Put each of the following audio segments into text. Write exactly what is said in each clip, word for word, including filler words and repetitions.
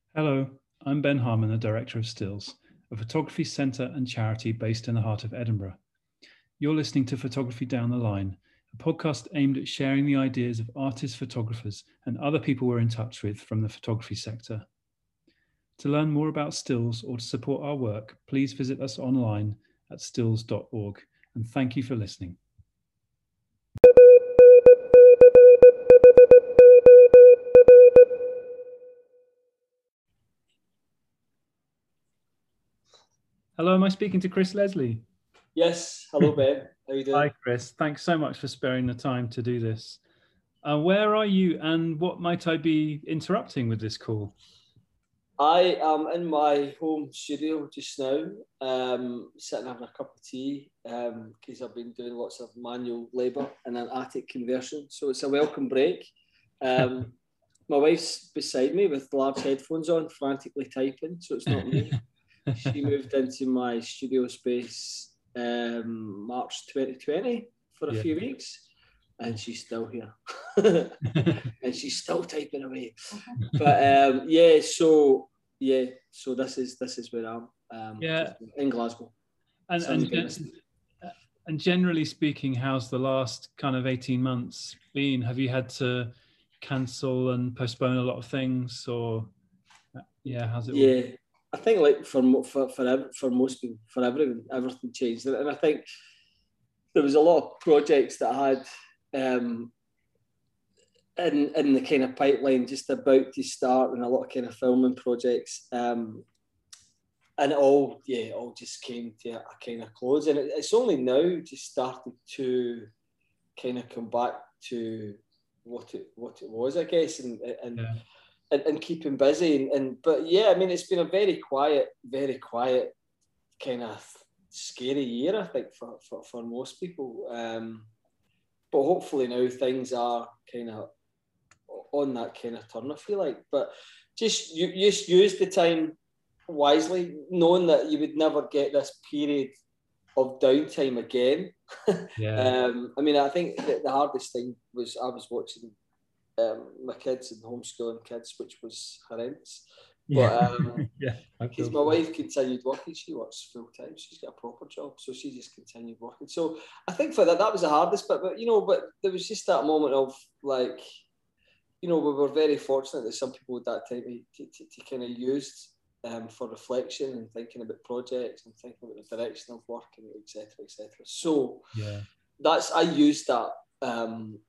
Hello, I'm Ben Harmon, the Director of Stills, a photography centre and charity based in the heart of Edinburgh. You're listening to Photography Down the Line, a podcast aimed at sharing the ideas of artists, photographers, and other people we're in touch with from the photography sector. To learn more about Stills or to support our work, please visit us online at stills dot org, and thank you for listening. Hello, am I speaking to Chris Leslie? Yes, hello Ben, how are you doing? Hi Chris, thanks so much for sparing the time to do this. Uh, where are you and what might I be interrupting with this call? I am in my home studio just now, um, sitting having a cup of tea because um, I've been doing lots of manual labour in an attic conversion, so it's a welcome break. Um, my wife's beside me with large headphones on, frantically typing, so it's not me. She moved into my studio space um, March twenty twenty for a yeah. few weeks, and she's still here. And she's still typing away. But um, yeah, so yeah, so this is this is where I'm um, yeah. in Glasgow. And and, gen- and generally speaking, how's the last kind of eighteen months been? Have you had to cancel and postpone a lot of things, or yeah, how's it all? Yeah. I think like for for for for most people, for everyone, everything changed, and I think there was a lot of projects that I had um, in in the kind of pipeline, just about to start, and a lot of kind of filming projects, um, and it all yeah, it all just came to a kind of close, and it, it's only now just started to kind of come back to what it what it was, I guess, and and. Yeah. And, and keeping busy and, and but yeah, I mean, it's been a very quiet, very quiet kind of scary year, I think, for, for, for most people. Um, but hopefully now things are kind of on that kind of turn, I feel like. But just you just use the time wisely, knowing that you would never get this period of downtime again. Yeah. um, I mean, I think that the hardest thing was I was watching Um, my kids and homeschooling kids, which was horrendous. Yeah. But um, yeah, because my wife continued working, she works full time. She's got a proper job, so she just continued working. So I think for that, that was the hardest bit. But you know, but there was just that moment of like, you know, we were very fortunate that some people at that time to, to, to kind of used um, for reflection and thinking about projects and thinking about the direction of work and et cetera, et cetera. So yeah, that's I used that. Um,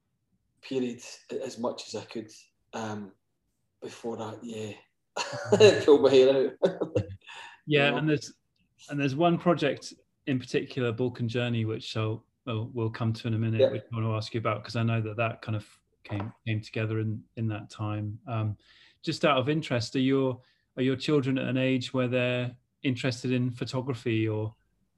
period as much as I could um, before that, yeah, pulled my hair out. yeah, you know? and there's and there's one project in particular, Balkan Journey, which I'll we'll, we'll come to in a minute, yeah. which I want to ask you about because I know that that kind of came came together in in that time. Um, just out of interest, are your are your children at an age where they're interested in photography, or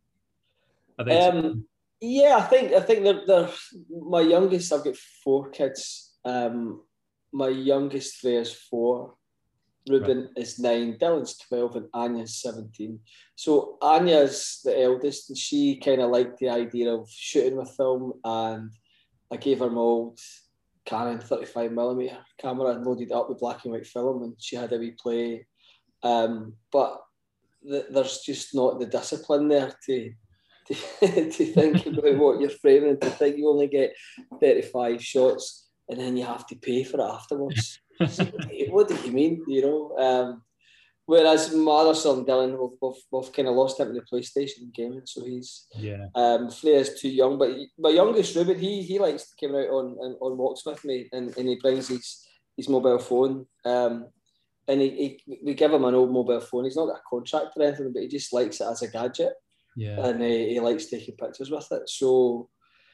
are they? Um, yeah, I think I think they're, they're my youngest. I've got four kids. Um, my youngest there's four. Ruben right. is nine, Dylan's twelve, and Anya's seventeen. So Anya's the eldest, and she kind of liked the idea of shooting with film. And I gave her my old Canon thirty-five millimeter camera and loaded it up with black and white film, and she had a wee play. Um, but th- there's just not the discipline there to. To, to think about what you're framing, to think you only get thirty-five shots and then you have to pay for it afterwards. What do you mean, you know? Um, whereas my other son Dylan, we've, we've, we've kind of lost him to the PlayStation gaming, so he's yeah. Um, Freya's too young, but he, my youngest Ruben, he he likes to come out on, on on walks with me, and, and he brings his his mobile phone. Um, and he, he we give him an old mobile phone. He's not got a contract or anything, but he just likes it as a gadget. Yeah. And uh, he likes taking pictures with it. So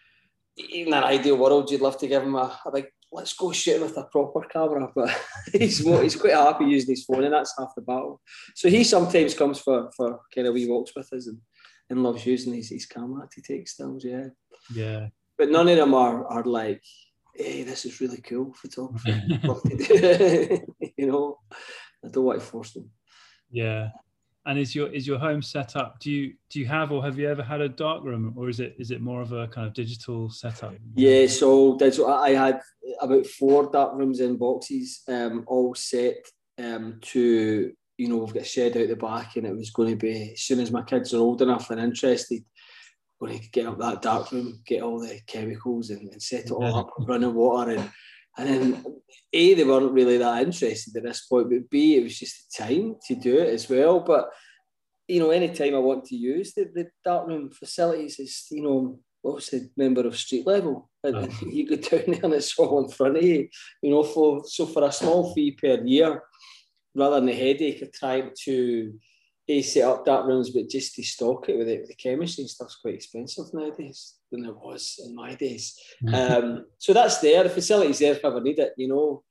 in an ideal world, you'd love to give him a, a big, let's go shooting with a proper camera. But he's he's quite happy using his phone, and that's half the battle. So he sometimes comes for, for kind of wee walks with us and, and loves using his, his camera to take stills, yeah. Yeah. But none of them are, are like, hey, this is really cool photography. Love to do it. You know, I don't want to force them. Yeah. And is your is your home set up? Do you do you have or have you ever had a darkroom, or is it is it more of a kind of digital setup? Yeah, so digital. I had about four dark rooms in boxes, um, all set um, to, you know, we've got a shed out the back, and it was going to be, as soon as my kids are old enough and interested, going to get up that dark room, get all the chemicals and, and set it all up, running water. And, and then, A, they weren't really that interested at this point, but B, it was just the time to do it as well. But, you know, any time I want to use the, the dark room facilities is, you know, obviously member of street level. And oh. You go down there and it's all in front of you, you know, for, so for a small fee per year, rather than the headache of trying to A, set up dark rooms, but just to stock it with it, the chemistry and stuff's quite expensive nowadays than it was in my days. um, so that's there. The facility's there if I ever need it, you know.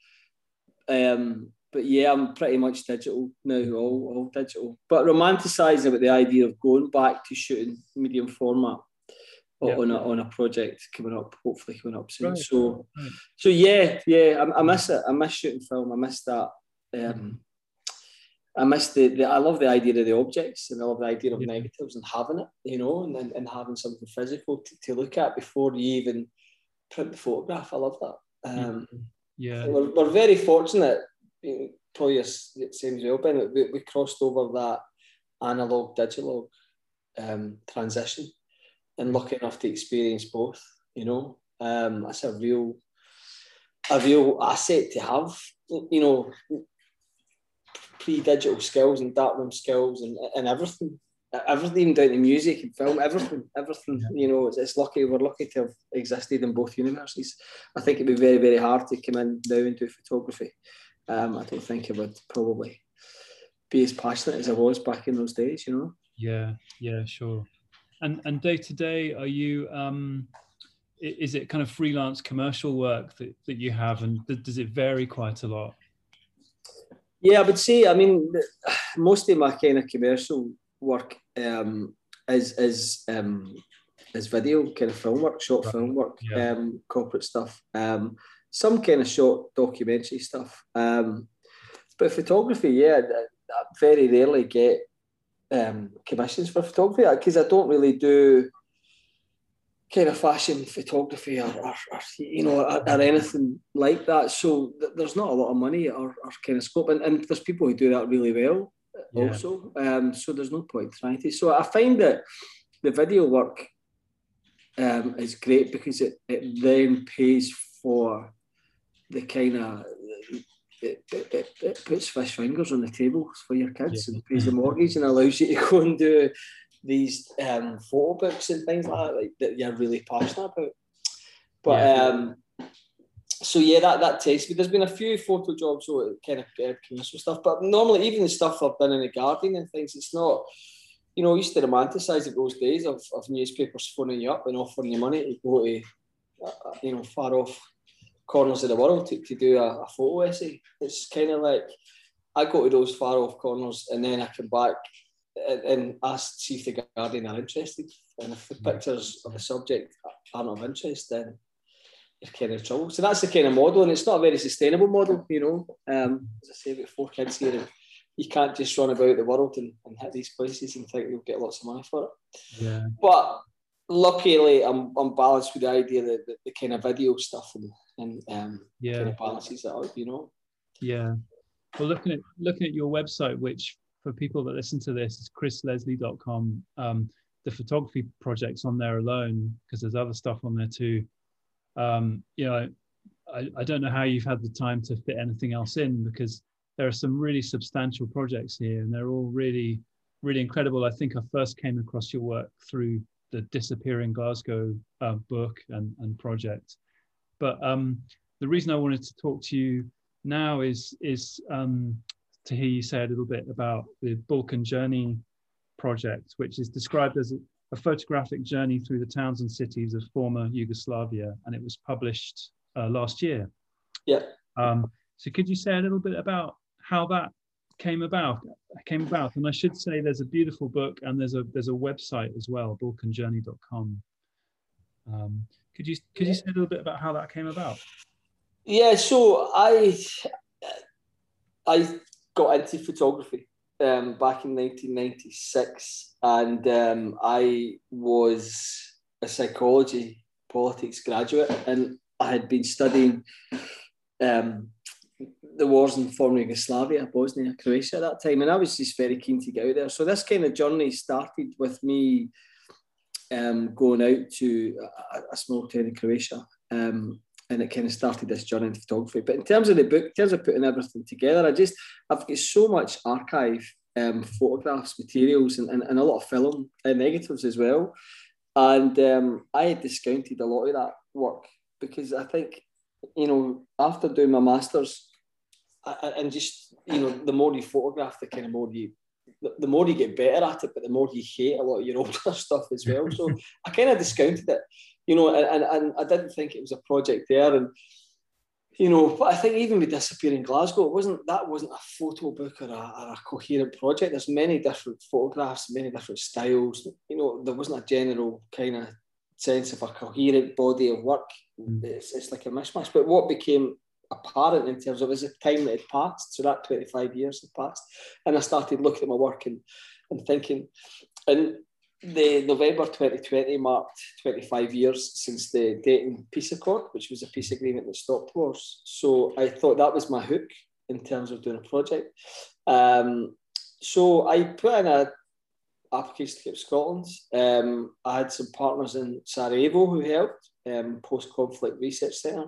Um, but yeah, I'm pretty much digital now, all, all digital. But romanticising about the idea of going back to shooting medium format yeah. on, a, on a project coming up, hopefully coming up soon. Right. So, right. so yeah, yeah, I, I miss it. I miss shooting film. I miss that. Um, I miss the, the, I love the idea of the objects, and I love the idea of yeah. negatives and having it, you know, and, and, and having something physical to, to look at before you even print the photograph. I love that. Um, yeah. We're, we're very fortunate, probably it seems well, Ben, we, we crossed over that analog digital um, transition, and lucky enough to experience both, you know. Um, that's a real, a real asset to have, you know, pre-digital skills and darkroom skills and, and everything, everything even down to music and film, everything, everything, yeah. you know, it's, it's lucky, we're lucky to have existed in both universities. I think it'd be very, very hard to come in now and do photography. Um, I don't think I would probably be as passionate as I was back in those days, you know? Yeah, yeah, sure. And and day to day, are you, um, is it kind of freelance commercial work that, that you have, and does it vary quite a lot? Yeah, I would say, I mean, most of my kind of commercial work um, is is um, is video, kind of film work, short right. film work, yeah. um, corporate stuff, um, some kind of short documentary stuff. Um, but photography, yeah, I very rarely get um, commissions for photography because I don't really do kind of fashion photography or, or, or you know, or, or anything like that. So th- there's not a lot of money or, or kind of scope, and, and there's people who do that really well yeah. also. Um, so there's no point trying to. So I find that the video work um, is great because it, it then pays for the kind of it, it, it, it puts fish fingers on the table for your kids yeah. and pays the mortgage and allows you to go and do these um, photo books and things like that, like, that you're really passionate about. But yeah. um, so yeah, that that takes me. There's been a few photo jobs, so kind of uh, commercial stuff. But normally, even the stuff I've done in the garden and things, it's not. You know, I used to romanticise it those days of, of newspapers phoning you up and offering you money to go to, uh, you know, far off corners of the world to, to do a, a photo essay. It's kind of like I go to those far off corners and then I come back and, and ask to see if the Guardian are interested. And if the pictures of the subject aren't of interest, then you're kind of in trouble. So that's the kind of model, and it's not a very sustainable model, you know. Um, as I say, we've got four kids here, and you can't just run about the world and, and hit these places and think you'll get lots of money for it. Yeah. But luckily, I'm I'm balanced with the idea that the, the kind of video stuff and and um, yeah. kind of balances that out, you know. Yeah. Well, looking at looking at your website, which for people that listen to this is chris leslie dot com. Um, the photography projects on there alone, because there's other stuff on there too. Um, you know, I, I don't know how you've had the time to fit anything else in, because there are some really substantial projects here, and they're all really, really incredible. I think I first came across your work through the Disappearing Glasgow uh, book and, and project. But um, the reason I wanted to talk to you now is is um, to hear you say a little bit about the Balkan Journey project, which is described as a, a photographic journey through the towns and cities of former Yugoslavia, and it was published uh, last year. Yeah. Um, so could you say a little bit about how that came about? Came about, and I should say there's a beautiful book and there's a there's a website as well, balkan journey dot com. Um, could you could you say a little bit about how that came about? Yeah, so I I got into photography um, back in nineteen ninety-six, and um, I was a psychology politics graduate, and I had been studying um, the wars in former Yugoslavia, Bosnia, Croatia at that time, and I was just very keen to get out there. So this kind of journey started with me um, going out to a, a small town in Croatia, um, and it kind of started this journey into photography. But in terms of the book, in terms of putting everything together, I just I've got so much archive um, photographs, materials, and, and, and a lot of film and negatives as well. And um, I had discounted a lot of that work because I think, you know, after doing my masters, I, and just, you know, the more you photograph, the kind of more you, the, the more you get better at it, but the more you hate a lot of your older stuff as well. So I kind of discounted it, you know, and, and I didn't think it was a project there. And, you know, but I think even with Disappearing Glasgow, it wasn't, that wasn't a photo book or a, or a coherent project. There's many different photographs, many different styles. You know, there wasn't a general kind of sense of a coherent body of work. Mm. It's, it's like a mishmash. But what became apparent in terms of is the time that had passed, so that twenty-five years had passed, and I started looking at my work and, and thinking, and the November twenty twenty marked twenty-five years since the Dayton Peace Accord, which was a peace agreement that stopped wars. So I thought that was my hook in terms of doing a project. Um, so I put in a application to Cape Scotland. Um, I had some partners in Sarajevo who helped, um, Post-Conflict Research Centre.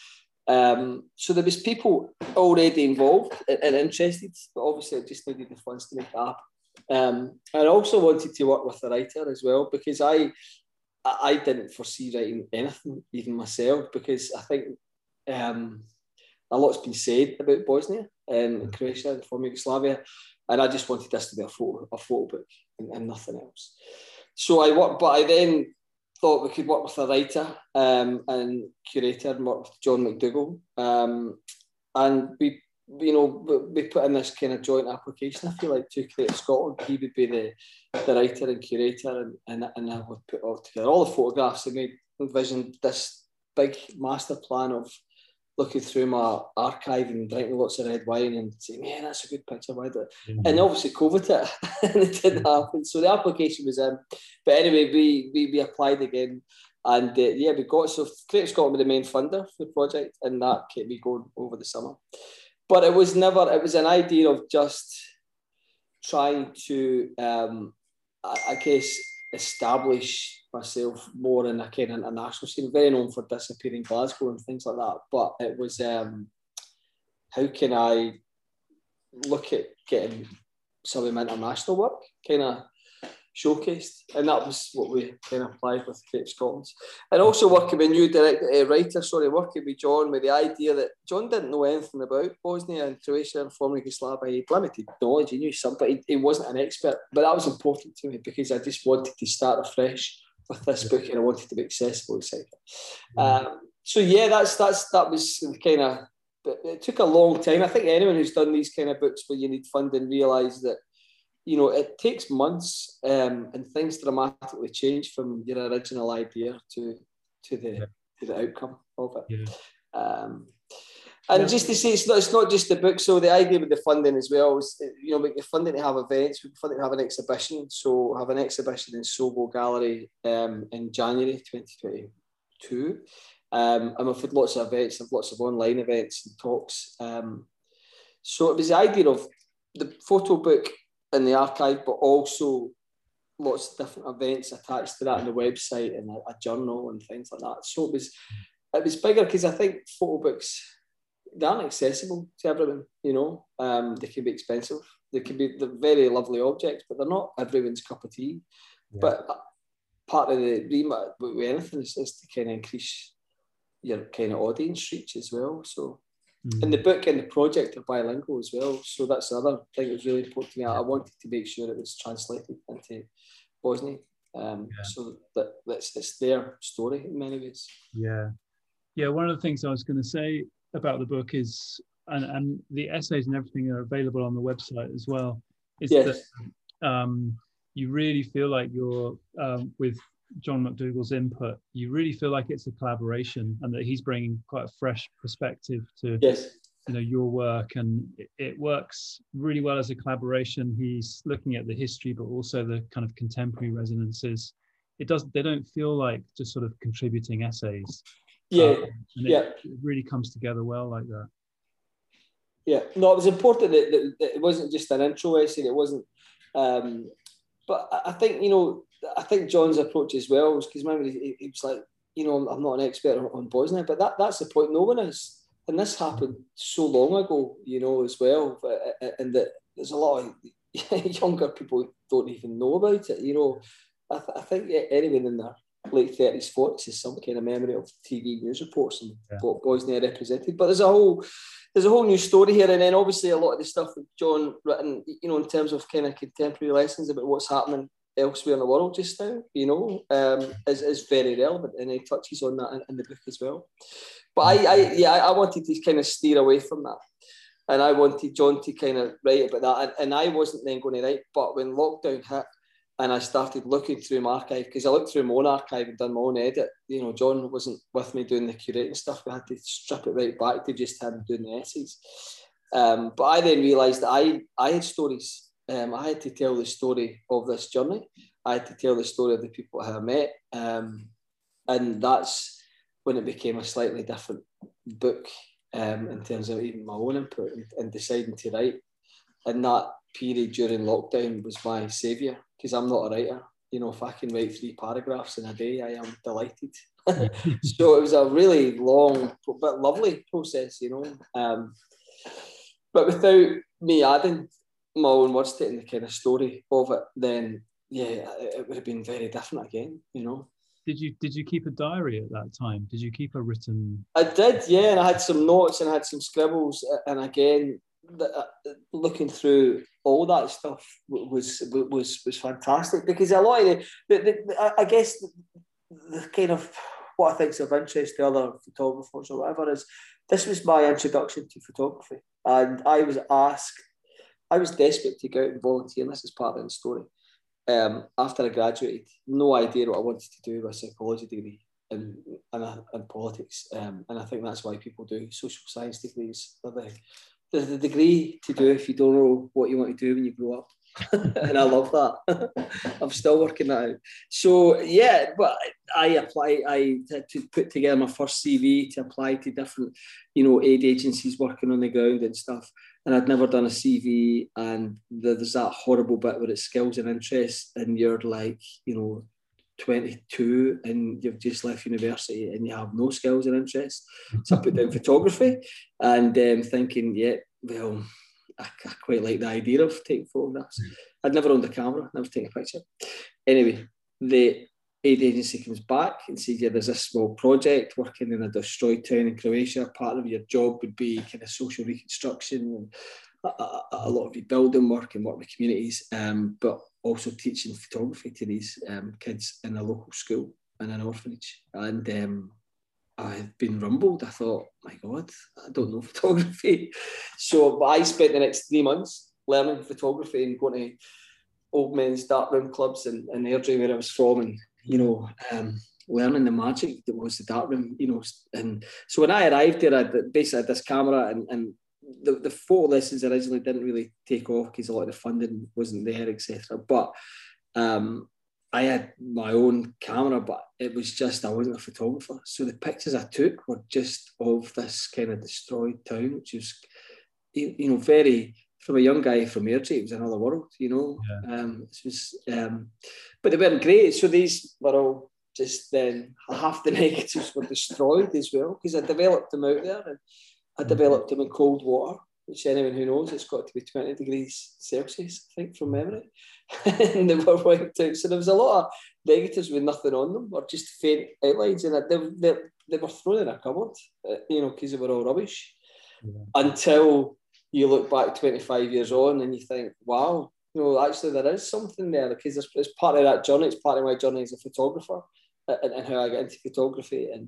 Um, so there was people already involved and, and interested, but obviously I just needed the funds to make it happen. Um, I also wanted to work with a writer as well, because I I didn't foresee writing anything, even myself, because I think um, a lot's been said about Bosnia and Croatia and former Yugoslavia, and I just wanted this to be a photo, a photo book and, and nothing else. So I worked, but I then thought we could work with a writer um, and curator and work with John McDougall. Um, and we, you know, we put in this kind of joint application, I feel like, to Creative Scotland. He would be the, the writer and curator, and, and, and I would put all together all the photographs, and we envisioned this big master plan of looking through my archive and drinking lots of red wine and saying, man, that's a good picture, why do it? Mm-hmm. And obviously COVID it, and it didn't happen. So the application was in. But anyway, we we, we applied again, and uh, yeah, we got, so Creative Scotland was the main funder for the project, and that kept me going over the summer. But it was never, it was an idea of just trying to, um, I, I guess, establish myself more in a kind of international scene. Very known for Disappearing Glasgow and things like that. But it was, um, how can I look at getting some of my international work kind of showcased? And that was what we kind of applied with Cape Scotland. And also working with a new director, uh, writer, sorry, working with John, with the idea that John didn't know anything about Bosnia and Croatia and former Yugoslavia. He had limited knowledge, he knew some, but he, he wasn't an expert. But that was important to me, because I just wanted to start afresh with this book, and I wanted to be accessible, et cetera. Mm. Um, so yeah, that's that's that was kind of, it took a long time. I think anyone who's done these kind of books where you need funding realise that, you know, it takes months, um, and things dramatically change from your original idea to to the yeah. to the outcome of it. Yeah. Um, and yeah. just to say, it's not, it's not just the book. So the idea with the funding as well is, you know, make the funding to have events, we funding to have an exhibition. So have an exhibition in Sobo Gallery um, in January twenty twenty-two. Um, and we've had lots of events, and lots of online events and talks. Um, so it was the idea of the photo book in the archive, but also lots of different events attached to that on the website, and a, a journal and things like that. So it was it was bigger, because I think photo books, they aren't accessible to everyone, you know. Um, they can be expensive. They can be the very lovely objects, but they're not everyone's cup of tea. Yeah. But part of the remit with anything is, is to kind of increase your kind of audience reach as well. So. Mm. And the book and the project are bilingual as well. So that's the other thing that was really important to me. I wanted to make sure it was translated into Bosnian. Um, yeah. So that that's it's their story in many ways. Yeah. Yeah. One of the things I was going to say about the book is, and, and the essays and everything are available on the website as well, is yes. that um, you really feel like you're um, with John McDougall's input, you really feel like it's a collaboration, and that he's bringing quite a fresh perspective to yes. you know, your work, and it, it works really well as a collaboration. He's looking at the history, but also the kind of contemporary resonances. It does, they don't feel like just sort of contributing essays. Yeah, um, and it, yeah. it really comes together well like that. Yeah, no, it was important that, that, that it wasn't just an intro essay. It wasn't, um, but I think, you know, I think John's approach as well was because remember he, he was like, you know, I'm not an expert on Bosnia, but that, that's the point. No one is, and this happened so long ago, you know, as well, but, and that there's a lot of younger people don't even know about it. You know, I, th- I think anyone in their late thirties, forties has some kind of memory of T V news reports and yeah. what Bosnia represented. But there's a whole there's a whole new story here, and then obviously a lot of the stuff that John written, you know, in terms of kind of contemporary lessons about what's happening elsewhere in the world just now, you know, um, is, is very relevant, and he touches on that in, in the book as well. But I, I yeah, I wanted to kind of steer away from that. And I wanted John to kind of write about that. And, and I wasn't then going to write, but when lockdown hit and I started looking through my archive, because I looked through my own archive and done my own edit, you know, John wasn't with me doing the curating stuff. We had to strip it right back to just him doing the essays. Um, but I then realised that I, I had stories. Um, I had to tell the story of this journey. I had to tell the story of the people I met. Um, and that's when it became a slightly different book. Um, in terms of even my own input and, and deciding to write. And that period during lockdown was my saviour, because I'm not a writer. You know, if I can write three paragraphs in a day, I am delighted. So it was a really long but lovely process, you know. Um, but without me adding my own words to it and the kind of story of it, then, yeah, it, it would have been very different again, you know. Did you did you keep a diary at that time? Did you keep a written? I did, yeah, and I had some notes and I had some scribbles, and again, the, uh, looking through all that stuff was was was fantastic, because a lot of the, the, the I guess the, the kind of what I think is of interest to other photographers or whatever is this was my introduction to photography, and I was asked, I was desperate to go out and volunteer, and this is part of the story. Um, after I graduated, no idea what I wanted to do with a psychology degree and and, and politics, um, and I think that's why people do social science degrees. The, the, the degree to do if you don't know what you want to do when you grow up, and I love that. I'm still working that out. So yeah, but I apply. I had to put together my first C V to apply to different, you know, aid agencies working on the ground and stuff. And I'd never done a C V, and there's that horrible bit where it's skills and interests, and you're like, you know, twenty-two and you've just left university and you have no skills and interests. So I put down photography, and um, thinking, yeah, well, I, I quite like the idea of taking photographs. I'd never owned a camera, never taken a picture. Anyway, the aid agency comes back and says, yeah, there's a small project working in a destroyed town in Croatia. Part of your job would be kind of social reconstruction and a, a, a lot of rebuilding work and work with communities, um, but also teaching photography to these um, kids in a local school in an orphanage. And um, I had been rumbled. I thought, my God, I don't know photography. So but I spent the next three months learning photography and going to old men's darkroom clubs in, in Airdrie, where I was from, and, you know, um, learning the magic that was the darkroom, you know. And so when I arrived there, I basically had this camera, and, and the, the photo lessons originally didn't really take off because a lot of the funding wasn't there, et cetera. But um, I had my own camera, but it was just, I wasn't a photographer. So the pictures I took were just of this kind of destroyed town, which was, you know, very, from a young guy from Airdrie, it was another world, you know. Yeah. Um, it was, um, but they weren't great. So these were all just then, half the negatives were destroyed as well, because I developed them out there, and I developed them in cold water, which anyone who knows, it's got to be twenty degrees Celsius, I think, from memory. And they were wiped out. So there was a lot of negatives with nothing on them, or just faint outlines, and they, they, they were thrown in a cupboard, uh, you know, because they were all rubbish. Yeah. Until you look back twenty-five years on and you think, wow, you know, actually there is something there, because it's, it's part of that journey. It's part of my journey as a photographer, and, and how I get into photography. And,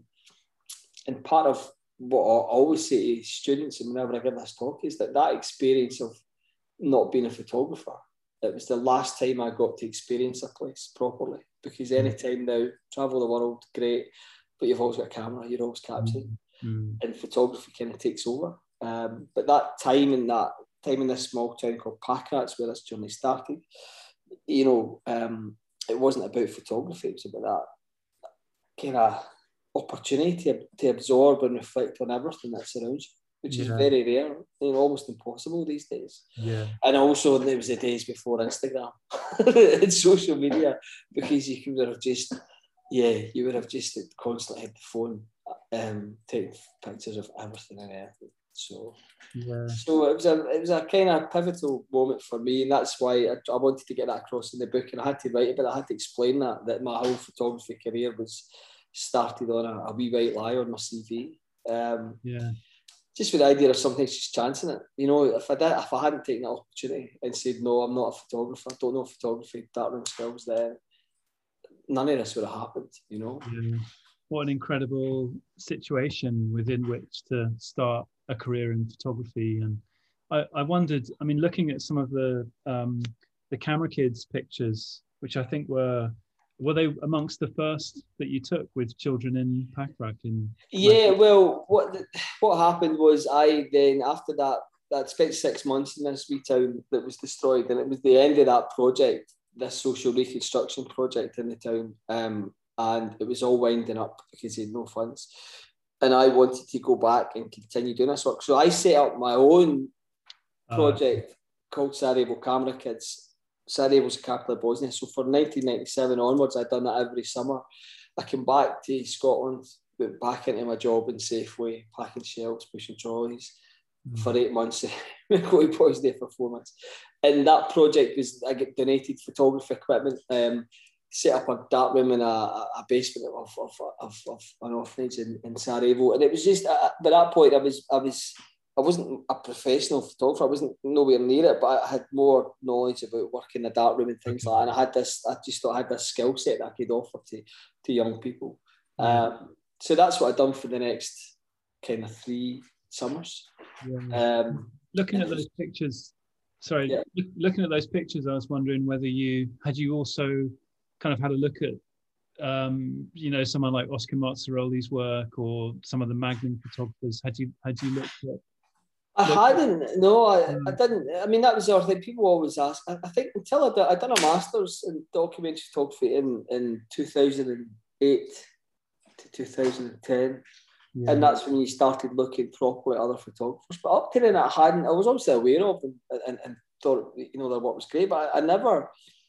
and part of what I always say to students, and whenever I give this talk, is that that experience of not being a photographer, it was the last time I got to experience a place properly. Because any time now, travel the world, great, but you've always got a camera, you're always capturing, mm-hmm. and photography kind of takes over. Um, but that time in that time in this small town called Pakrac, where this journey started, you know, um, it wasn't about photography, it was about that kind of opportunity to, to absorb and reflect on everything that surrounds which yeah. is very rare, you know, almost impossible these days. Yeah. And also, there was the days before Instagram and social media, because you could have just, yeah, you would have just constantly had the phone um, taking pictures of everything and everything. So, yeah. so it was a it was a kind of pivotal moment for me, and that's why I, I wanted to get that across in the book, and I had to write it, but I had to explain that that my whole photography career was started on a, a wee white lie on my C V. Um, yeah. Just with the idea of something just chancing it, you know. If I did, if I hadn't taken that opportunity and said no, I'm not a photographer, I don't know photography, darkroom skills, then none of this would have happened, you know. Yeah. What an incredible situation within which to start a career in photography. And I, I wondered, I mean, looking at some of the um, the Camera Kids pictures, which I think were were they amongst the first that you took with children in Pakrak? In yeah, well, what what happened was I then after that that spent six months in this wee town that was destroyed, and it was the end of that project, this social reconstruction project in the town. Um, and it was all winding up because he had no funds. And I wanted to go back and continue doing this work. So I set up my own project uh, called Sarajevo Camera Kids. Sarajevo's the capital of Bosnia. So for nineteen ninety-seven onwards, I'd done that every summer. I came back to Scotland, went back into my job in Safeway, packing shelves, pushing trolleys mm. for eight months. We go to Bosnia for four months. And that project was, I get donated photography equipment, um, set up a dark room in a, a basement of, of, of, of an orphanage in, in Sarajevo, and it was just uh, by that point I was I was I wasn't a professional photographer. I wasn't nowhere near it, but I had more knowledge about working in the dark room and things okay. like that. And I had this, I just thought I had this skill set that I could offer to to young people. Yeah. Um, so that's what I've done for the next kind of three summers. Yeah. Um, looking at those pictures, sorry, yeah. look, looking at those pictures, I was wondering whether you had you also kind of had a look at, um, you know, someone like Oscar Mazzaroli's work or some of the Magnum photographers. Had you had you looked at? I hadn't. No, I, I didn't. I mean, that was the other thing. People always ask. I, I think until I did, I done a master's in documentary photography in in two thousand eight to two thousand ten. Yeah. And that's when you started looking properly at other photographers. But up to then, I hadn't. I was obviously aware of them and, and, and thought, you know, their work was great. But I, I never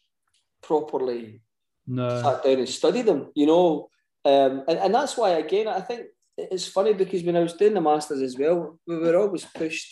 properly no. sat down and studied them, you know. Um, and, and that's why, again, I think it's funny because when I was doing the masters as well, we were always pushed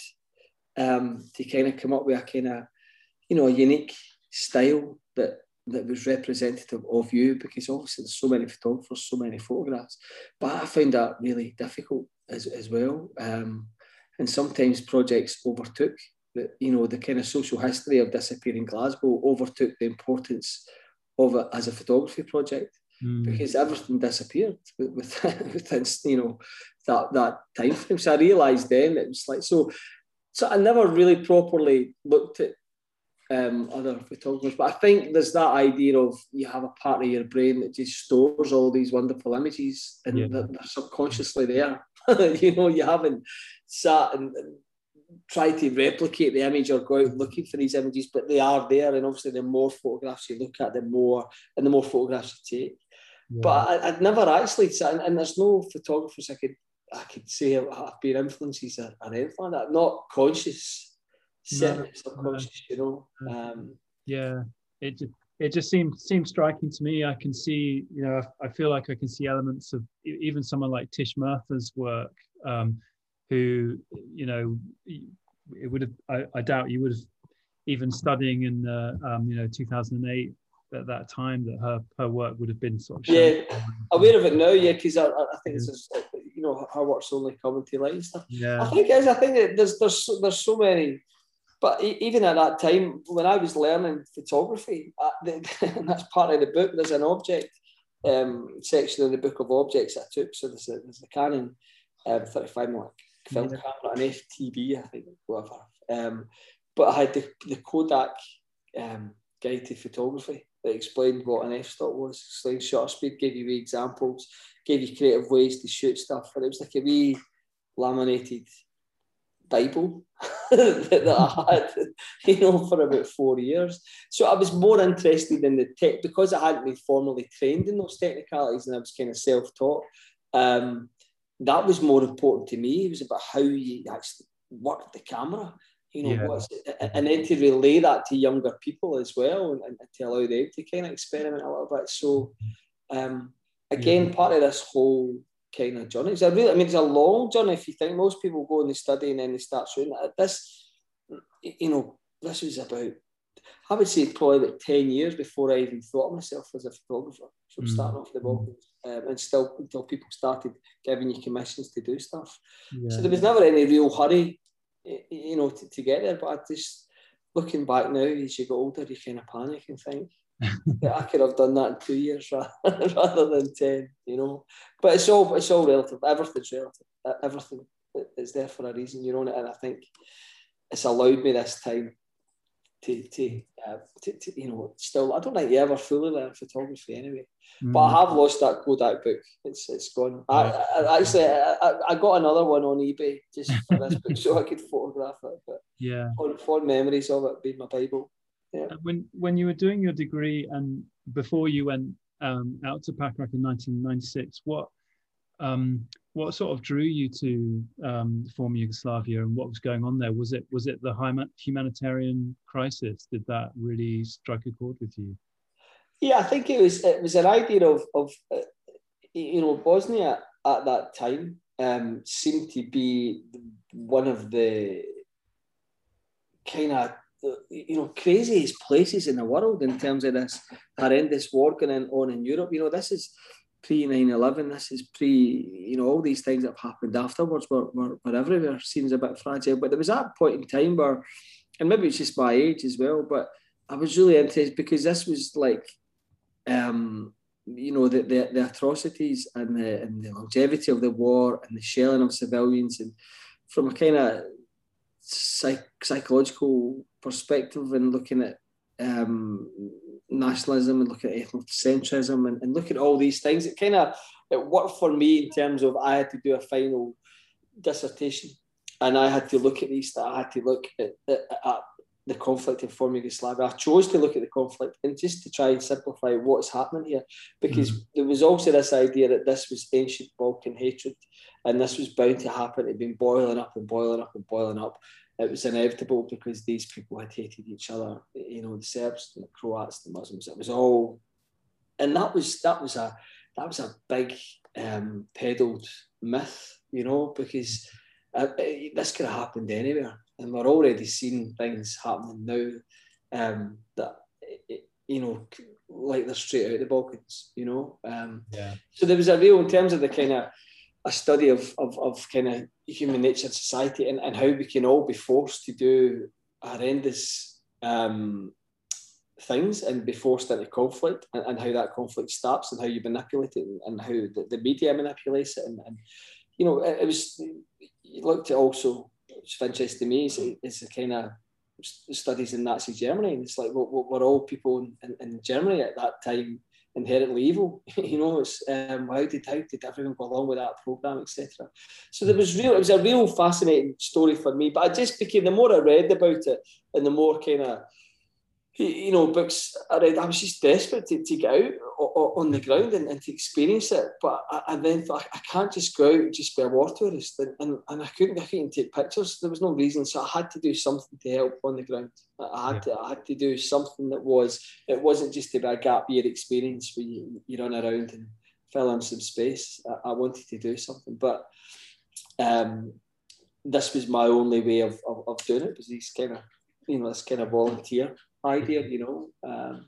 um, to kind of come up with a kind of, you know, a unique style that that was representative of you, because obviously there's so many photographers, so many photographs. But I found that really difficult as, as well. Um, and sometimes projects overtook the, you know, the kind of social history of Disappearing Glasgow overtook the importance of it as a photography project. Mm. Because everything disappeared within, within you know, that, that time frame. So I realised then it was like, so so I never really properly looked at um, other photographers. But I think there's that idea of you have a part of your brain that just stores all these wonderful images and yeah. they're, they're subconsciously there. You know, you haven't sat and, and tried to replicate the image or go out looking for these images, but they are there. And obviously the more photographs you look at, the more, and the more photographs you take. Yeah. But I, I'd never actually sat, and, and there's no photographers I could I could say have been influences or, or anything like that. Not conscious, no, subconscious, no. You know. Um, yeah, it just it just seemed seemed striking to me. I can see, you know, I, I feel like I can see elements of even someone like Tish Murtha's work, um, who, you know, it would have. I, I doubt you would have even studying in the um, you know two thousand eight. At that time, that her her work would have been sort of yeah aware of it now, yeah, because I, I think it's just, you know, her work's only coming to light and stuff. Yeah, I think it is. I think that there's there's so, there's so many, but even at that time when I was learning photography, I, the, and that's part of the book. There's an object um, section in the book of objects I took. So there's a, there's a Canon um, thirty-five millimeter film yeah. camera, an F T B, I think, whatever. Um, but I had the, the Kodak um, guide to photography that explained what an f-stop was. Explained shutter speed, gave you wee examples, gave you creative ways to shoot stuff. And it was like a wee laminated Bible that, that I had, you know, for about four years. So I was more interested in the tech, because I hadn't been formally trained in those technicalities and I was kind of self-taught. Um, that was more important to me. It was about how you actually work the camera, you know, Yeah. what's it, and then to relay that to younger people as well, and, and to allow them to kind of experiment a little bit. So, um, again, yeah. part of this whole kind of journey, it's a really, I mean, it's a long journey. If you think most people go and they study and then they start shooting, this, you know, this was about, I would say probably about ten years before I even thought of myself as a photographer, from mm. starting off the Balkans, um, and still until people started giving you commissions to do stuff. Yeah. So there was never any real hurry, you know, to, to get there. But I just, looking back now, as you get older, you kind of panic and think, yeah, I could have done that in two years rather than ten, you know. But it's all it's all relative. Everything's relative. Everything is there for a reason, you know. And I think it's allowed me this time to, to, uh, to, to you know, still, I don't think you ever fully learn photography anyway. Mm. But I have lost that Kodak book. It's it's gone. I, I actually I, I got another one on eBay just for this book so I could photograph it. But yeah, fond, fond memories of it being my Bible. Yeah. When when you were doing your degree and before you went um, out to Pakrac in nineteen ninety-six, what um, what sort of drew you to um, former Yugoslavia and what was going on there? Was it was it the humanitarian crisis? Did that really strike a chord with you? Yeah, I think it was it was an idea of of uh, you know, Bosnia at that time um, seemed to be one of the kind of, you know, craziest places in the world in terms of this horrendous war going on in Europe. You know, this is pre nine eleven, this is pre, you know, all these things that have happened afterwards were, were, were everywhere. Seems a bit fragile, but there was that point in time where, and maybe it's just my age as well, but I was really interested because this was like, um, you know, the, the, the atrocities and the, and the longevity of the war and the shelling of civilians, and from a kind of psych, psychological perspective and looking at um, nationalism and looking at ethnocentrism and, and looking at all these things, it kind of it worked for me in terms of I had to do a final dissertation and I had to look at these, I had to look at, at, at the conflict in former Yugoslavia. I chose to look at the conflict and just to try and simplify what's happening here, because mm. there was also this idea that this was ancient Balkan hatred and this was bound to happen. It had been boiling up and boiling up and boiling up. It was inevitable because these people had hated each other, you know, the Serbs, the Croats, the Muslims. It was all, and that was that was a that was a big um, peddled myth, you know, because uh, it, this could have happened anywhere, and we're already seeing things happening now um, that it, you know, like they're straight out of the Balkans, you know. Um, yeah. So there was a real, in terms of the kind of a study of, of, of kind of human nature and society, and, and how we can all be forced to do horrendous um, things and be forced into conflict, and, and how that conflict starts and how you manipulate it, and, and how the, the media manipulates it. And, and you know, it, it was, you looked at also, which of interest to me, is, is the kind of studies in Nazi Germany. And it's like, well, we're all people in, in Germany at that time inherently evil, you know. It's um, how did how did everyone go along with that program, et cetera. So there was real, it was a real fascinating story for me. But I just became, the more I read about it, and the more kind of, you know, books I read, I was just desperate to, to get out on the ground and, and to experience it. But I, I then thought, I can't just go out and just be a war tourist, and, and, and I couldn't I couldn't take pictures. There was no reason, so I had to do something to help on the ground. I had yeah. to I had to do something that was, it wasn't just to be a gap year experience where you, you run around and fill in some space. I, I wanted to do something, but um, this was my only way of, of, of doing it, was these kind of, you know, this kind of volunteer idea, you know. Um,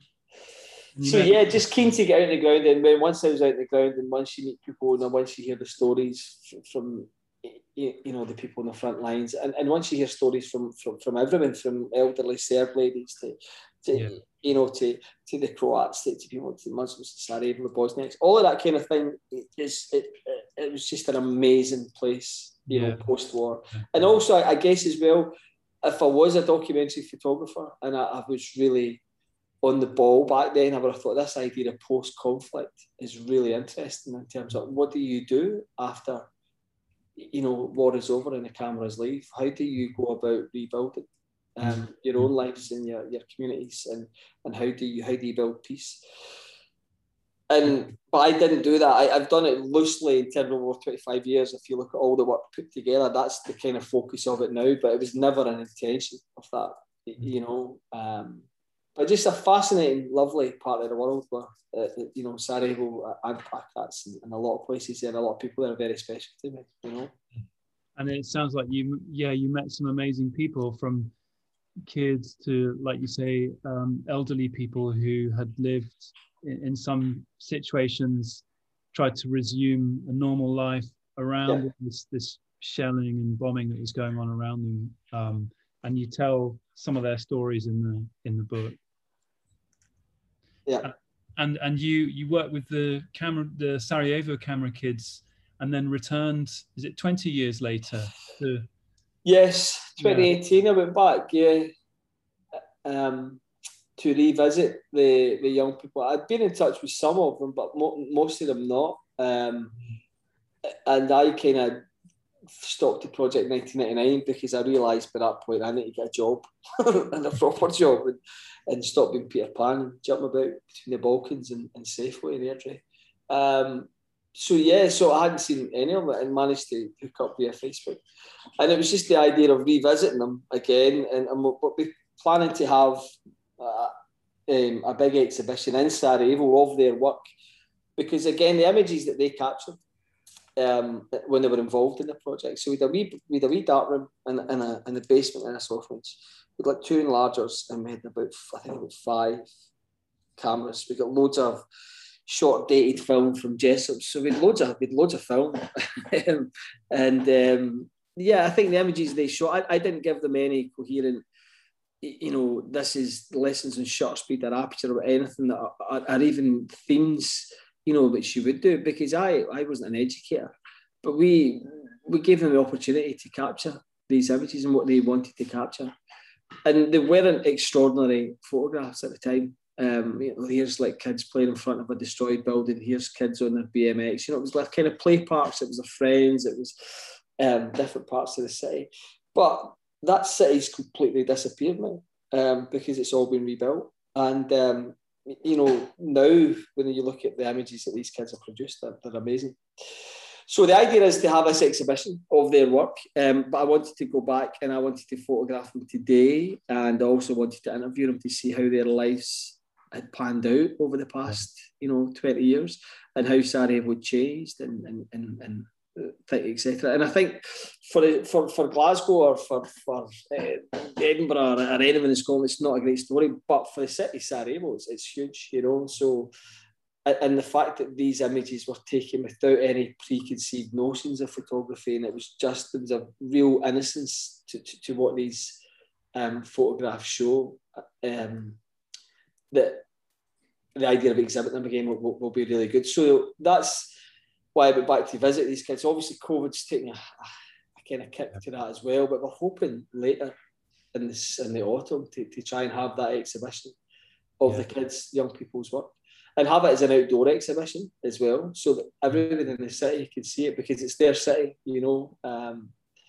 so yeah, just keen to get out on the ground, and when once I was out on the ground, and once you meet people, and then once you hear the stories from, you know, the people on the front lines, and, and once you hear stories from from, from everyone, from elderly Serb ladies to, to yeah. you know, to to the Croats, to, to people, to Muslims, to Sarajevo, the Bosniaks, all of that kind of thing, is it, it, it was just an amazing place, you yeah. know, post-war. Yeah. And also, I, I guess as well, if I was a documentary photographer and I, I was really on the ball back then, I would have thought this idea of post-conflict is really interesting in terms of what do you do after, you know, war is over and the cameras leave? How do you go about rebuilding um, your own lives and your, your communities, and, and how do you how do you build peace? And but I didn't do that. I, I've done it loosely in terms of over twenty-five years. If you look at all the work put together, that's the kind of focus of it now. But it was never an intention of that, you know. Um, but just a fascinating, lovely part of the world where, uh, you know, Sarajevo and Pakrac and, and a lot of places there, and a lot of people there are very special to me, you know. And it sounds like you, yeah, you met some amazing people, from kids to, like you say, um, elderly people who had lived in, in some situations, tried to resume a normal life around yeah. this, this shelling and bombing that was going on around them. Um, and you tell some of their stories in the in the book. Yeah. And and you you worked with the camera, the Sarajevo camera kids, and then returned, is it twenty years later? To, yes, twenty eighteen yeah. I went back, yeah, um, to revisit the, the young people. I'd been in touch with some of them, but mo- most of them not. Um, and I kind of stopped the project in nineteen ninety-nine because I realised by that point I need to get a job and a proper job, and, and stop being Peter Pan and jumping about between the Balkans and, and Safeway and Airdrie. Um, so yeah, so I hadn't seen any of it and managed to hook up via Facebook. And it was just the idea of revisiting them again, and, and we're, we're planning to have uh, um, a big exhibition in Sarajevo of their work, because again, the images that they captured Um, when they were involved in the project. So we had a wee, we had a wee dark room in, in, a, in the basement in a orphanage. We had like two enlargers, and we had about, I think about five cameras. We got loads of short dated film from Jessup. So we had loads of, we had loads of film. and um, yeah, I think the images they shot, I, I didn't give them any coherent, you know, this is lessons in shutter speed or aperture or anything that are, are, are even themes, you know, which you would do, because I, I wasn't an educator, but we we gave them the opportunity to capture these images and what they wanted to capture. And they weren't extraordinary photographs at the time. Um, you know, here's like kids playing in front of a destroyed building, here's kids on their B M X, you know, it was like kind of play parks, it was their friends, it was um, different parts of the city. But that city's completely disappeared now, um, because it's all been rebuilt. And um, you know, now when you look at the images that these kids have produced, they're, they're amazing. So the idea is to have this exhibition of their work, um, but I wanted to go back and I wanted to photograph them today, and I also wanted to interview them to see how their lives had panned out over the past, you know, twenty years, and how Sarajevo changed, and and and, and et cetera. And I think for for for Glasgow or for for uh, Edinburgh or anyone in Scotland, it's not a great story. But for the city Sarajevo, it's, it's huge, you know. So, and the fact that these images were taken without any preconceived notions of photography, and it was just there was a real innocence to to, to what these um, photographs show. Um, that the idea of exhibiting them again will, will, will be really good. So that's why I went back to visit these kids. Obviously, COVID's taking a, a kind of kick to that as well, but we're hoping later in this in the autumn to, to try and have that exhibition of yeah. the kids, young people's work, and have it as an outdoor exhibition as well, so that everyone in the city can see it, because it's their city, you know. Um,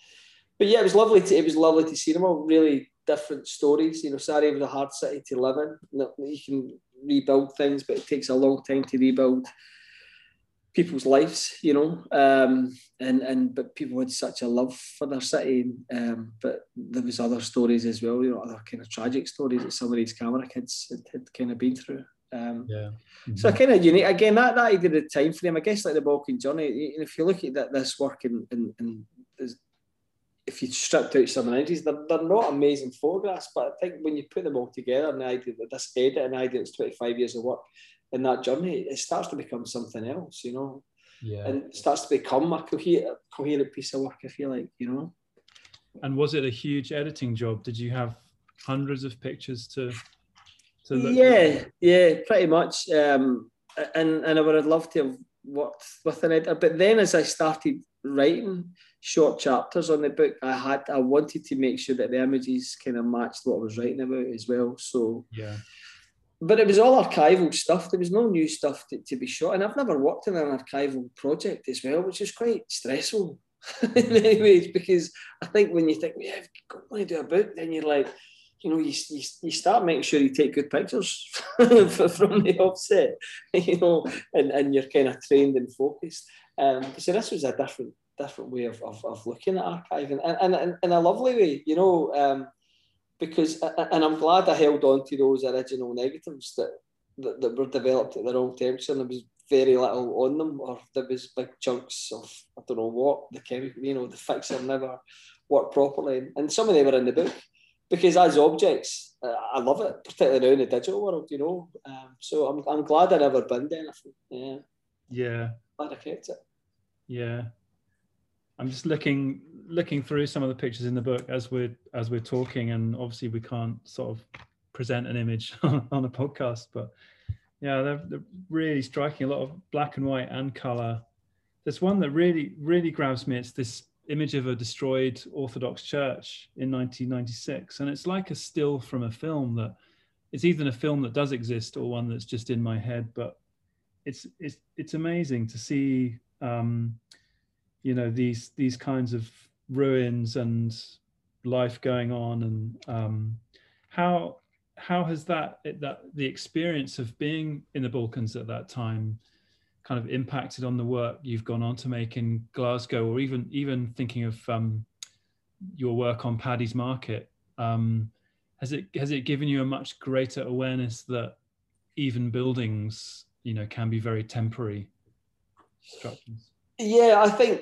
but yeah, it was lovely to it was lovely to see them all. Really different stories, you know. Sarajevo's a hard city to live in. You can rebuild things, but it takes a long time to rebuild people's lives, you know, um, and and but people had such a love for their city, um, but there was other stories as well, you know, other kind of tragic stories that some of these camera kids had, had kind of been through. Um, yeah. Mm-hmm. So kind of unique. Again, that, that idea of the time frame, I guess, like the Balkan journey, if you look at that, this work and, and, and if you stripped out some images, they're, they're not amazing photographs, but I think when you put them all together, and the idea that this edit, an idea that's twenty-five years of work, in that journey, it starts to become something else, you know. Yeah. And it starts to become a coherent, coherent piece of work, I feel like, you know. And was it a huge editing job? Did you have hundreds of pictures to to look Yeah, at? yeah, pretty much. Um, and, and I would have loved to have worked with an editor. But then as I started writing short chapters on the book, I had I wanted to make sure that the images kind of matched what I was writing about as well. So yeah. But it was all archival stuff. There was no new stuff to, to be shot. And I've never worked on an archival project as well, which is quite stressful in many ways, because I think when you think, yeah, I want to do a book, then you're like, you know, you, you, you start making sure you take good pictures from the offset, you know, and, and you're kind of trained and focused. Um, so this was a different different way of, of, of looking at archiving, and, and, and in a lovely way, you know, um, because, and I'm glad I held on to those original negatives that, that, that were developed at the wrong temperature, and there was very little on them, or there was big chunks of, I don't know what, the chemical, you know, the fixer never worked properly, and some of them were in the book. Because as objects, uh, I love it, particularly now in the digital world, you know. Um, so I'm I'm glad I never binned anything. Yeah. Yeah. Glad I kept it. Yeah. I'm just looking looking through some of the pictures in the book as we're as we're talking, and obviously we can't sort of present an image on, on a podcast, but yeah, they're, they're really striking. A lot of black and white and color. There's one that really really grabs me. It's this image of a destroyed Orthodox church in nineteen ninety-six, and it's like a still from a film that it's either a film that does exist or one that's just in my head. But it's it's it's amazing to see um, you know these these kinds of ruins and life going on, and um, how how has that that the experience of being in the Balkans at that time kind of impacted on the work you've gone on to make in Glasgow, or even even thinking of um, your work on Paddy's Market? Um, has it has it given you a much greater awareness that even buildings, you know, can be very temporary structures? Yeah, I think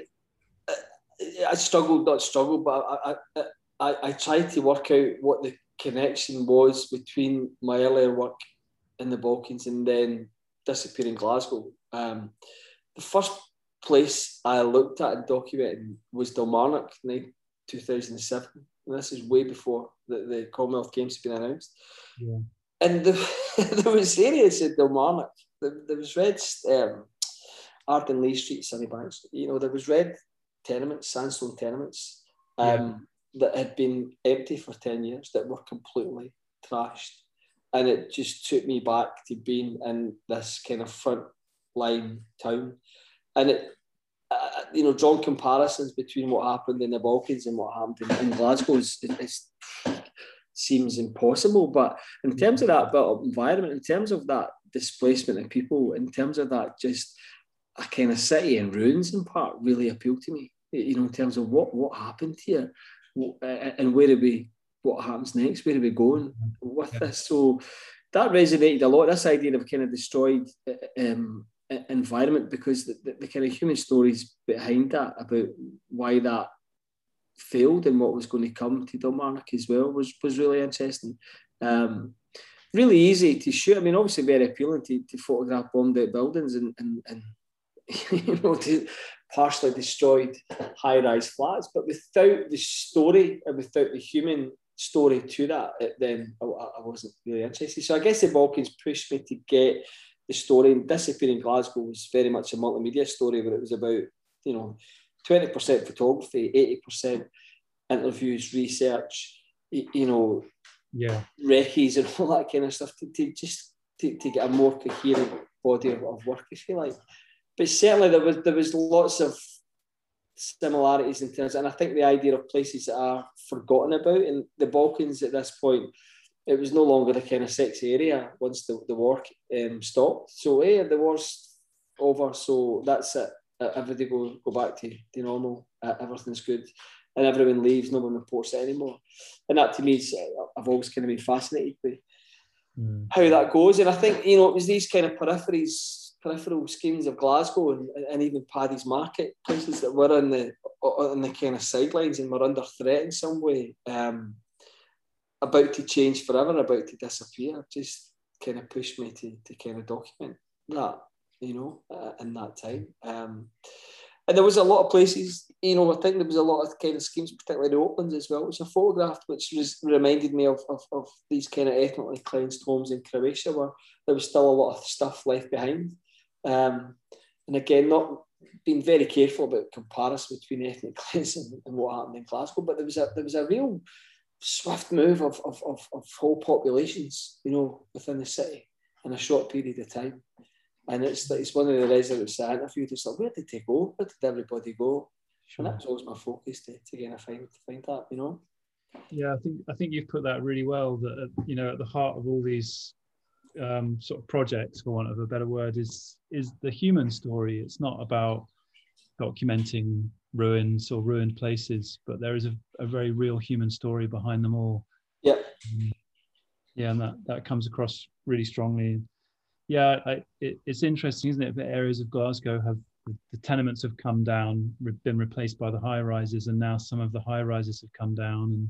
I struggled, not struggled, but I, I, I, I tried to work out what the connection was between my earlier work in the Balkans and then disappearing Glasgow. Um, the first place I looked at and documented was Dalmarnock in two thousand seven. And this is way before the, the Commonwealth Games had been announced. Yeah. And the, there was areas in Dalmarnock. There, there was red um, Arden Lee Street, Sunnybanks. You know, there was red tenements, sandstone tenements, um, yeah. that had been empty for ten years, that were completely trashed. And it just took me back to being in this kind of front line town. And it, uh, you know, drawing comparisons between what happened in the Balkans and what happened in, in Glasgow is, is, seems impossible. But in terms of that built up environment, in terms of that displacement of people, in terms of that just a kind of city in ruins in part, really appealed to me. You know, in terms of what, what happened here, and where do we, what happens next, where are we going with yeah. this? So that resonated a lot, this idea of kind of destroyed um, environment, because the, the, the kind of human stories behind that about why that failed and what was going to come to Dalmarnock as well was, was really interesting. Um, really easy to shoot. I mean, obviously very appealing to, to photograph bombed out buildings and, and, and you know, to partially destroyed high-rise flats, but without the story and without the human story to that, it, then I, I wasn't really interested. So I guess the Balkans pushed me to get the story. And Disappearing Glasgow was very much a multimedia story, where it was about, you know, twenty percent photography, eighty percent interviews, research, you know, yeah, recce's and all that kind of stuff, to, to just to, to get a more coherent body of, of work, if you like. But certainly there was there was lots of similarities in terms, and I think the idea of places that are forgotten about in the Balkans at this point, it was no longer a kind of sexy area once the, the war um, stopped. So yeah, the war's over, so that's it. Everybody go go back to, to normal. Uh, everything's good, and everyone leaves. No one reports it anymore. And that to me is, I've always kind of been fascinated by mm. how that goes. And I think, you know, it was these kind of peripheries. peripheral schemes of Glasgow and, and even Paddy's Market, places that were in the on the kind of sidelines and were under threat in some way, um, about to change forever, about to disappear, just kind of pushed me to, to kind of document that, you know, uh, in that time. Um, and there was a lot of places, you know, I think there was a lot of kind of schemes, particularly the Oaklands as well, which I photographed, which was, reminded me of, of, of these kind of ethnically cleansed homes in Croatia, where there was still a lot of stuff left behind. Um, and again, not being very careful about comparison between ethnic cleansing and, and what happened in Glasgow, but there was a there was a real swift move of of, of, of whole populations, you know, within the city in a short period of time. And it's it's one of the residents I interviewed. It's like, where did they go? Where did everybody go? Sure. And that was always my focus to, to kind of find find that, you know. Yeah, I think I think you've put that really well. That you know, at the heart of all these um, sort of projects, for want of a better word, is is the human story. It's not about documenting ruins or ruined places, but there is a, a very real human story behind them all. Yeah. Um, yeah, and that that comes across really strongly. Yeah, I, it, it's interesting, isn't it? The areas of Glasgow have the tenements have come down, been replaced by the high rises, and now some of the high rises have come down. And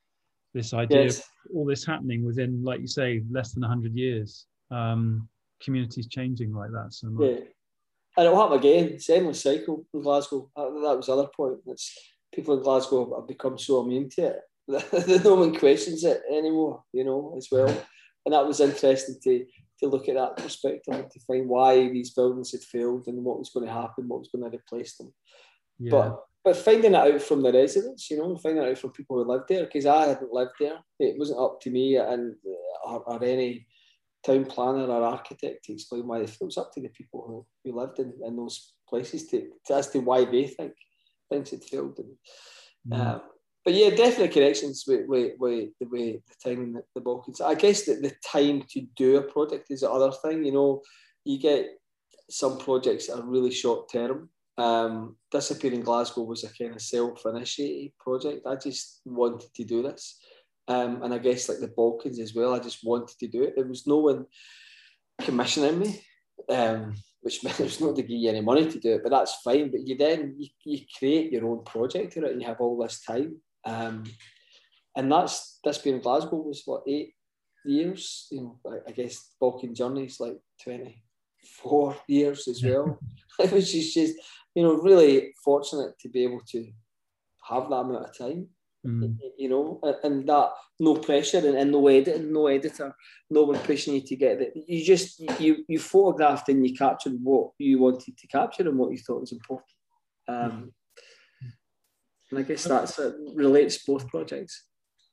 this idea Yes. of all this happening within, like you say, less than one hundred years, um, communities changing like that so much. Yeah. And it'll happen again. It's endless cycle in Glasgow. That, that was the other point. It's people in Glasgow have become so immune to it that no one questions it anymore, you know, as well. And that was interesting to to look at that perspective and to find why these buildings had failed and what was going to happen, what was going to replace them. Yeah. But but finding it out from the residents, you know, finding it out from people who lived there, because I hadn't lived there. It wasn't up to me and or, or any town planner or architect to explain why they feel. It was up to the people who, who lived in, in those places to, to as to why they think things had failed. And, Mm. um, but yeah, definitely connections with, with, with the way the time in the, the Balkans. I guess that the time to do a project is the other thing. You know, you get some projects that are really short term. Um, Disappearing Glasgow was a kind of self-initiated project. I just wanted to do this. Um, and I guess like the Balkans as well, I just wanted to do it. There was no one commissioning me, um, which there's not to give you any money to do it, but that's fine. But you then you, you create your own project in it, and you have all this time. Um, and that's Disappearing Glasgow was what, eight years? You know, I, I guess Balkan Journey's like twenty-four years as well, which is just, you know, really fortunate to be able to have that amount of time. Mm. You know, and that no pressure and, and no editing, no editor, no one pushing you to get it. You just you you photographed and you captured what you wanted to capture and what you thought was important. Um, and I guess that's it, relates both projects.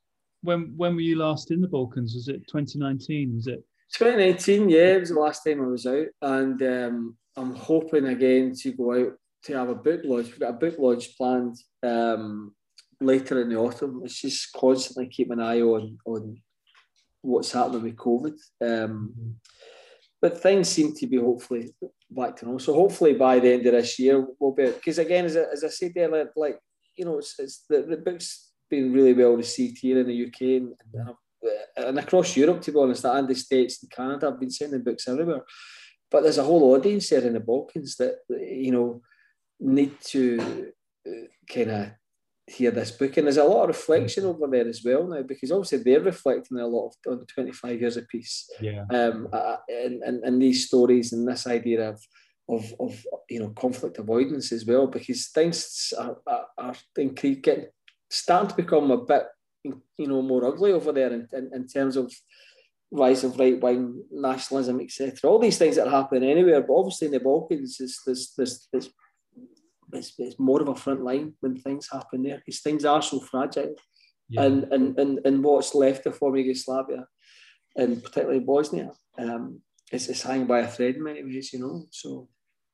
When when were you last in the Balkans? Was it twenty nineteen? Was it twenty nineteen? Yeah, it was the last time I was out, and um, I'm hoping again to go out to have a book launch. We've got a book launch planned. Um, later in the autumn. It's just constantly keep an eye on on what's happening with COVID. Um, mm-hmm. But things seem to be hopefully back to normal. So hopefully by the end of this year we'll be, because again, as I, as I said there, like, like you know, it's, it's the, the book's been really well received here in the U K and, and, and across Europe, to be honest, and the States and Canada. I've been sending books everywhere. But there's a whole audience there in the Balkans that, you know, need to kind of hear this book, and there's a lot of reflection over there as well now, because obviously they're reflecting a lot of, on twenty-five years of peace, yeah, um, uh, and, and and these stories and this idea of of of you know conflict avoidance as well, because things are are, are getting starting to become a bit you know more ugly over there in, in, in terms of rise of right wing nationalism, et cetera. All these things that are happening anywhere, but obviously in the Balkans, there's there's there's, there's It's, it's more of a front line when things happen there, because things are so fragile. Yeah. And, and, and, and what's left of former Yugoslavia, and particularly Bosnia, um, it's, it's hanging by a thread in many ways, you know. So,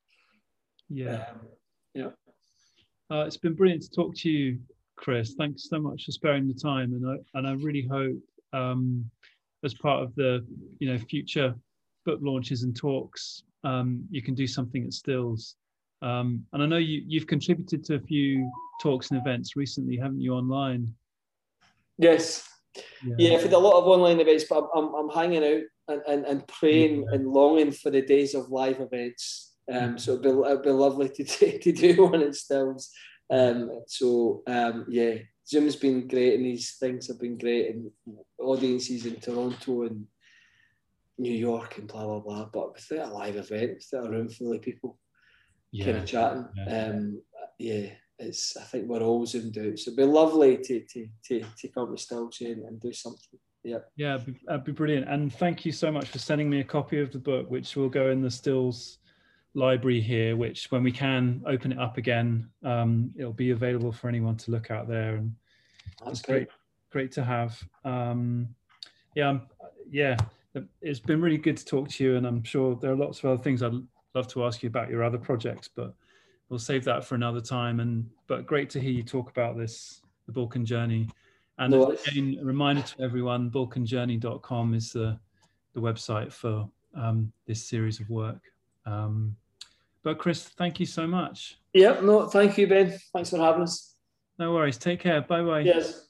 yeah. Um, yeah. Uh, it's been brilliant to talk to you, Chris. Thanks so much for sparing the time. And I, and I really hope um, as part of the you know future book launches and talks, um, you can do something at Stills. Um, and I know you, you've contributed to a few talks and events recently, haven't you, online? Yes. Yeah, yeah I've had a lot of online events, but I'm, I'm hanging out and, and, and praying yeah. and longing for the days of live events. Um, so it'd be, it'd be lovely to, to do one at Stills. Um, so, um, yeah, Zoom's been great, and these things have been great, and audiences in Toronto and New York and blah, blah, blah. But without a live event, without a room full of people, yeah. kind of chatting. Yeah. Um, yeah, it's. I think we're all zoomed out, so it'd be lovely to to to, to come to Stills and, and do something. Yeah, yeah, it'd be, that'd be brilliant. And thank you so much for sending me a copy of the book, which will go in the Stills library here. Which, when we can open it up again, um, it'll be available for anyone to look out there. And that's it's great, great to have. Um, yeah, um, yeah, it's been really good to talk to you, and I'm sure there are lots of other things I'd love to ask you about your other projects, but we'll save that for another time. And but great to hear you talk about this, the Balkan journey. And no again, a reminder to everyone, balkan journey dot com is the, the website for um, this series of work. Um, but Chris, thank you so much. Yep, no, thank you, Ben. Thanks for having us. No worries. Take care. Bye-bye. Yes.